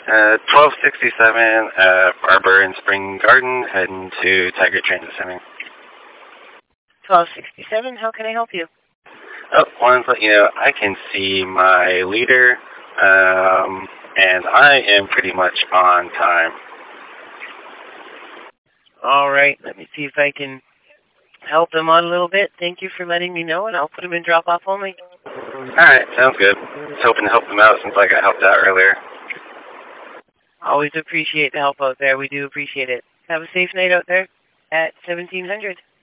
1267 Barber and Spring Garden, heading to Tiger Transit Center. 1267, how can I help you? Oh, wanted to let you know, I can see my leader, and I am pretty much on time. All right, let me see if I can help him out a little bit. Thank you for letting me know, and I'll put him in drop-off only. All right, sounds good. I was hoping to help them out since I got helped out earlier. Always appreciate the help out there. We do appreciate it. Have a safe night out there at 1700.